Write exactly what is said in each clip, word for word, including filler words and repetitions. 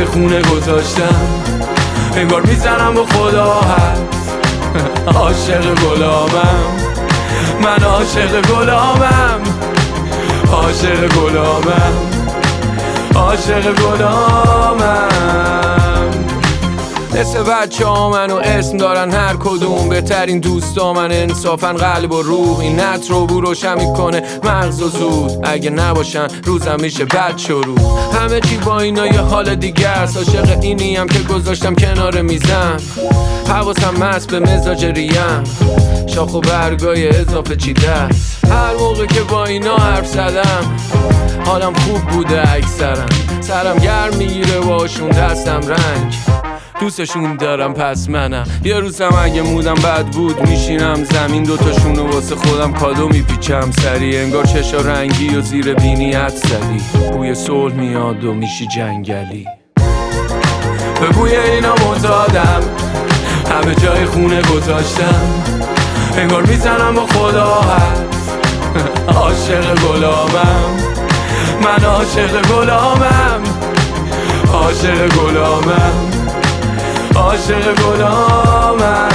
خونه گذاشتم، انگار میزنم با خدا هست. عاشق گلامم، من عاشق گلامم، عاشق گلامم، عاشق گلامم. مثل بچه ها منو اسم دارن هر کدوم، بهترین دوستا من انصافن قلب و روح. این نت رو بو روشن میکنه مغز و زود، اگه نباشن روزم میشه بد شروع. همه چی با اینا یه حال دیگه است، عاشق اینیم که گذاشتم کنار میزم. حواسم مست به مزاج ریم، شاخ و برگای اضافه چیده است. هر موقع که با اینا حرف زدم حالم خوب بوده اکثرم، سرم گرم میگیره باشون دستم رنگ، دوستشون دارم پس منم. یه روزم اگه مودم بد بود میشینم زمین، دوتاشونو واسه خودم کادو میپیچم سریع، انگار چشا رنگی و زیر بینی حد زدی، بوی صلح میاد و میشی جنگلی. به بوی اینا معتادم، همه جای خونه گذاشتم، انگار میزنم با خدا هست. عاشق گلامم، من عاشق گلامم، عاشق گلامم، عاشق گلامم.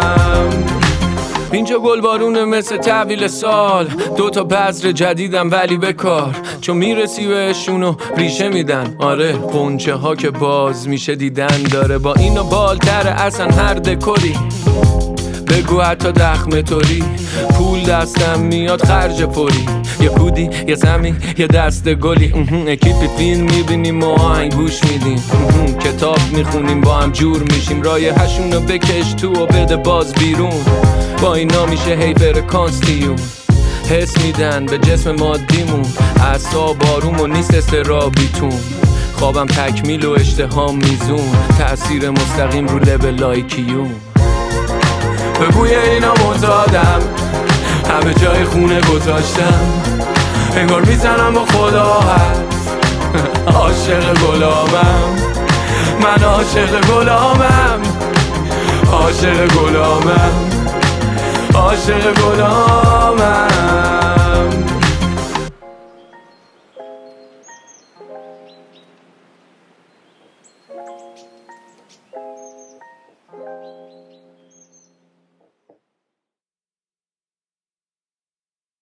اینجا گلبارونه مثل تحویل سال، دوتا بذر جدیدم ولی بکار، چون میرسی بهشونو ریشه میدن. آره قنچه ها که باز میشه دیدن داره، با اینو بالتره اصلا هر دکوری. بگو حتی دخمه توری، پول دستم میاد خرج پری، یه کودی یه زمین یه دست گلی. اکیپی فیلم میبینیم و آهنگ گوش میدیم، کتاب میخونیم با هم جور میشیم، رایحه‌شونو بکش تو و بده باز بیرون. با اینا میشه هی فرکانس دیون، حس میدن به جسم مادیمون، اعصاب آروم و نیست استرابیتون. خوابم تکمیل و اشتهام میزون، تأثیر مستقیم رو لب لایکیون. به بوی اینا معتادم، همه جای خونه گذاشتم، انگار میزنم با خدا هست. عاشق گلامم، من عاشق گلامم، عاشق گلامم، عاشق گلامم.